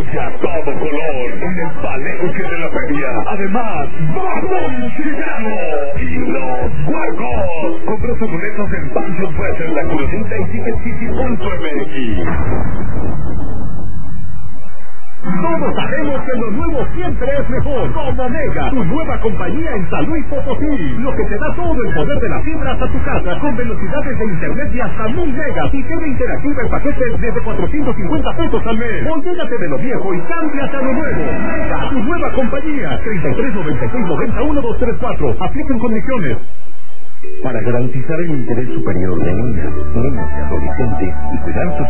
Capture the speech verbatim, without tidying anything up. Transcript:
noche a todo color en el Palenque de la Feria. Además, Barbón Chileno y Los Huercos. Compra sus boletos en Pancho Fest en la Cruzita y Ticket punto M X. Todos sabemos que lo nuevo siempre es mejor. Como Mega, tu nueva compañía en San Luis Potosí. Lo que te da todo el poder de la fibra hasta tu casa, con velocidades de internet de hasta mil megas y TV interactiva en paquetes desde cuatrocientos cincuenta pesos al mes. Olvídate de lo viejo y cámbiate a lo nuevo. Mega, tu nueva compañía. treinta y tres noventa y seis noventa uno dos tres cuatro. Aplican condiciones. Para garantizar el interés superior de niñas, niños y adolescentes y cuidar sus